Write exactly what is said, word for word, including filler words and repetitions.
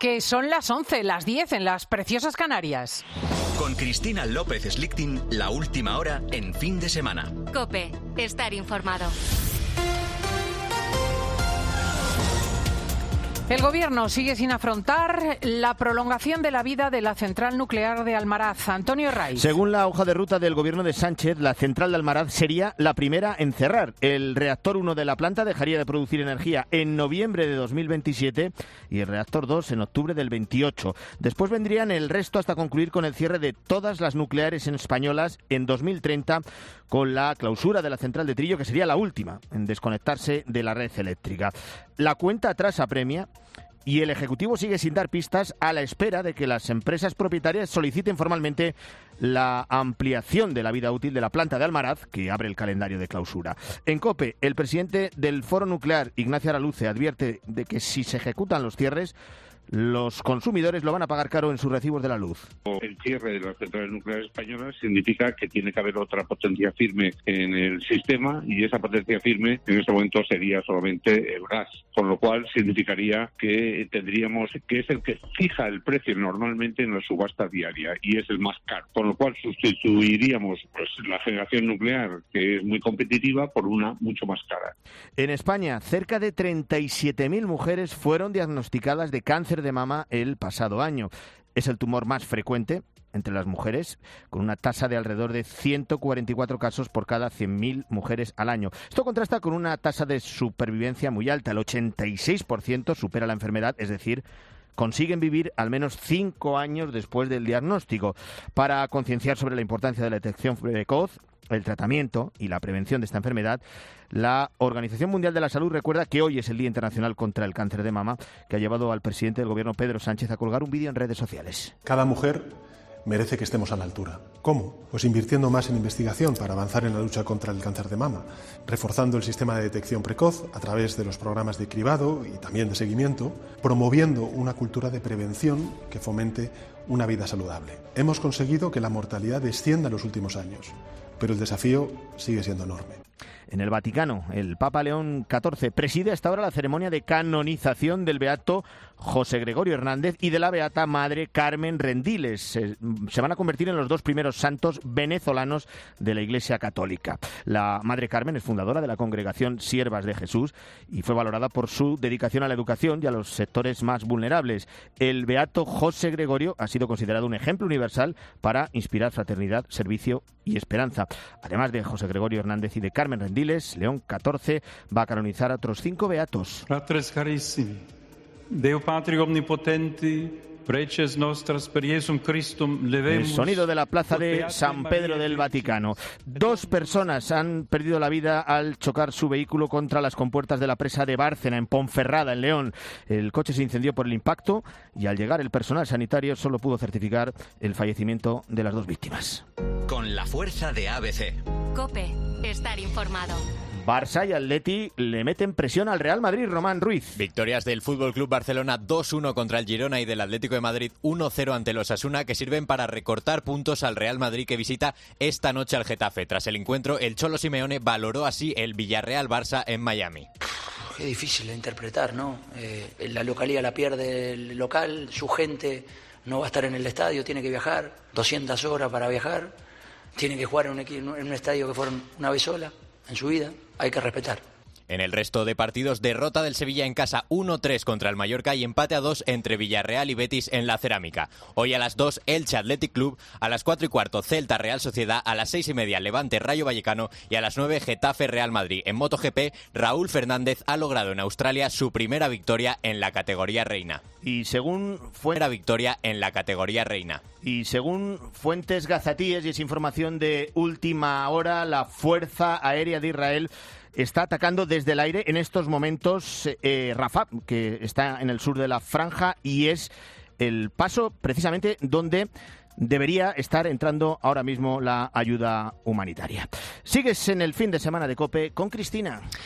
que son las once, las diez en las preciosas Canarias. Con Cristina López Slichting, la última hora en fin de semana. COPE, estar informado. El Gobierno sigue sin afrontar la prolongación de la vida de la central nuclear de Almaraz. Antonio Herraiz. Según la hoja de ruta del Gobierno de Sánchez, la central de Almaraz sería la primera en cerrar. El reactor uno de la planta dejaría de producir energía en noviembre de dos mil veintisiete y el reactor dos en octubre del veintiocho. Después vendrían el resto hasta concluir con el cierre de todas las nucleares españolas en dos mil treinta, con la clausura de la central de Trillo, que sería la última en desconectarse de la red eléctrica. La cuenta atrás apremia y el Ejecutivo sigue sin dar pistas, a la espera de que las empresas propietarias soliciten formalmente la ampliación de la vida útil de la planta de Almaraz, que abre el calendario de clausura. En COPE, el presidente del Foro Nuclear, Ignacio Araluce, advierte de que si se ejecutan los cierres, los consumidores lo van a pagar caro en sus recibos de la luz. El cierre de las centrales nucleares españolas significa que tiene que haber otra potencia firme en el sistema, y esa potencia firme en este momento sería solamente el gas, con lo cual significaría que tendríamos, que es el que fija el precio normalmente en la subasta diaria y es el más caro, con lo cual sustituiríamos pues la generación nuclear, que es muy competitiva, por una mucho más cara. En España, cerca de treinta y siete mil mujeres fueron diagnosticadas de cáncer de mama el pasado año. Es el tumor más frecuente entre las mujeres, con una tasa de alrededor de ciento cuarenta y cuatro casos por cada cien mil mujeres al año. Esto contrasta con una tasa de supervivencia muy alta. El ochenta y seis por ciento supera la enfermedad, es decir, consiguen vivir al menos cinco años después del diagnóstico. Para concienciar sobre la importancia de la detección precoz, el tratamiento y la prevención de esta enfermedad, la Organización Mundial de la Salud recuerda que hoy es el Día Internacional contra el Cáncer de Mama, que ha llevado al presidente del Gobierno, Pedro Sánchez, a colgar un vídeo en redes sociales. Cada mujer merece que estemos a la altura. ¿Cómo? Pues invirtiendo más en investigación para avanzar en la lucha contra el cáncer de mama, reforzando el sistema de detección precoz a través de los programas de cribado y también de seguimiento, promoviendo una cultura de prevención que fomente una vida saludable. Hemos conseguido que la mortalidad descienda en los últimos años, pero el desafío sigue siendo enorme. En el Vaticano, el Papa León catorce preside hasta ahora la ceremonia de canonización del beato José Gregorio Hernández y de la beata Madre Carmen Rendiles. Se, se van a convertir en los dos primeros santos venezolanos de la Iglesia Católica. La Madre Carmen es fundadora de la congregación Siervas de Jesús y fue valorada por su dedicación a la educación y a los sectores más vulnerables. El beato José Gregorio ha sido considerado un ejemplo universal para inspirar fraternidad, servicio y esperanza. Además de José Gregorio Hernández y de Carmen Rendiles, León catorce va a canonizar a otros cinco beatos. Fratres carissimi, Deo Patri omnipotenti, preces nostras per Iesum Christum levemus. El sonido de la plaza de San Pedro del Vaticano. Dos personas han perdido la vida al chocar su vehículo contra las compuertas de la presa de Bárcena, en Ponferrada, en León. El coche se incendió por el impacto y al llegar el personal sanitario solo pudo certificar el fallecimiento de las dos víctimas. Con la fuerza de A B C. COPE, estar informado. Barça y Atleti le meten presión al Real Madrid. Román Ruiz. Victorias del F C Barcelona dos uno contra el Girona y del Atlético de Madrid uno cero ante los Osasuna, que sirven para recortar puntos al Real Madrid, que visita esta noche al Getafe. Tras el encuentro, el Cholo Simeone valoró así el Villarreal-Barça en Miami. Qué difícil de interpretar, ¿no? Eh, la localidad la pierde el local, su gente no va a estar en el estadio, tiene que viajar, doscientas horas para viajar, tiene que jugar en un, en un estadio que fueron una vez sola en su vida, hay que respetar. En el resto de partidos, derrota del Sevilla en casa uno tres contra el Mallorca y empate a dos entre Villarreal y Betis en la Cerámica. Hoy a las dos, Elche Athletic Club, a las cuatro y cuarto, Celta Real Sociedad, a las seis y media, Levante Rayo Vallecano y a las nueve, Getafe Real Madrid. En MotoGP, Raúl Fernández ha logrado en Australia su primera victoria en la categoría reina. Y según fue Primera victoria en la categoría reina. Y según fuentes gazatíes, y es información de última hora, la Fuerza Aérea de Israel está atacando desde el aire en estos momentos eh, Rafah, que está en el sur de la franja, y es el paso precisamente donde debería estar entrando ahora mismo la ayuda humanitaria. Sigues en el fin de semana de COPE con Cristina.